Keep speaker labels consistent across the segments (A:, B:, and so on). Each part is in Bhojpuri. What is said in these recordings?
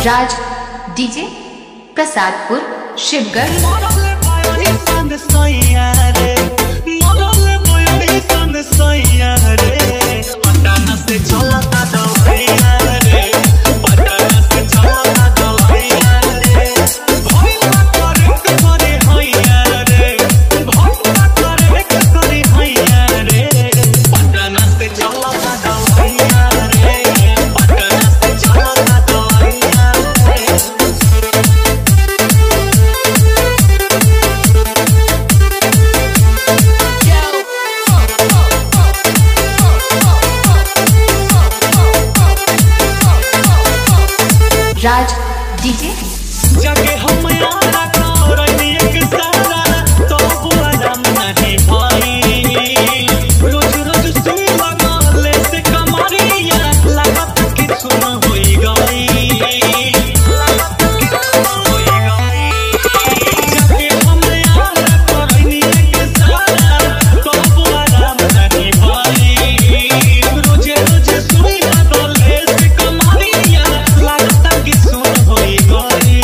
A: राज डीजे प्रसादपुर शिवगढ़। राज डीजे
B: जगे हम यारा करनी एक सारा तो बुआरा नहीं भाई रोज रोज सुबह गले से कमरिया लागत कि सुन होई गई जगे हम यारा करनी एक सारा तो बुआरा नहीं भाई रोज रोज सुबह गले से कमरिया लागत कि सुन होई गई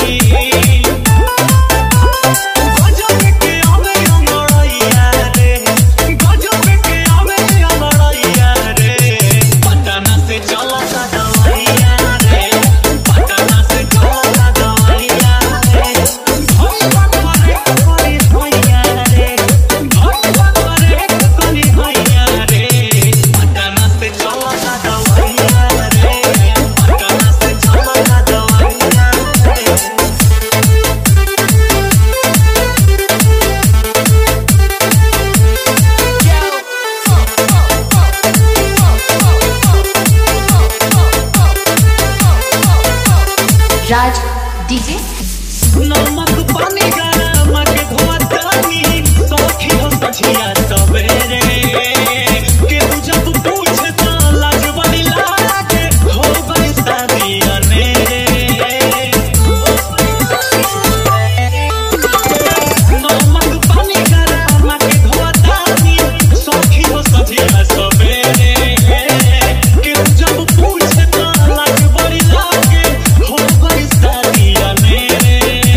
B: गजब के आवे अंगड़ैया रे गजब के आवे अंगड़ैया रे पटना से चलता दवाइया रे पटना से चलता दवाइया रे भैया करे करी भैया रे भैया करे करी भैया रे पटना से चलता दवाइया रे पटना से चलता दवाइया रे।
A: राज डीजे
B: नमक पानी गरम के धोतानी सखी हो सझिया सवेरे केहू जब पूछे त लाज बड़ी लागे हो गई शादी अनेरे नमक पानी गरम के धोतानी सखी हो सझिया सवेरे केहू जब पूछे त लाज बड़ी लागे हो गई शादी अनेरे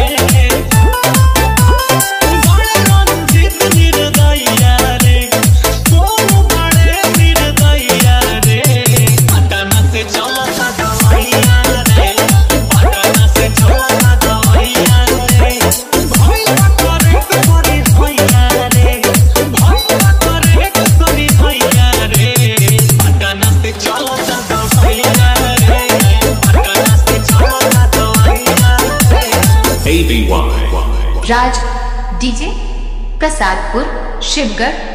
B: बड़े रंजित निर्दया रे सोनू बड़े निर्दया रे पटना से चलता दवाइया रे पटना से चलता दवाइया रे भैया करे करी भैया रे भैया करे करी भैया रे पटना से चलता दवाइया रे पटना से चलता दवाइया रे।
C: ABY
A: Raj DJ Prasadpur Shivgarh.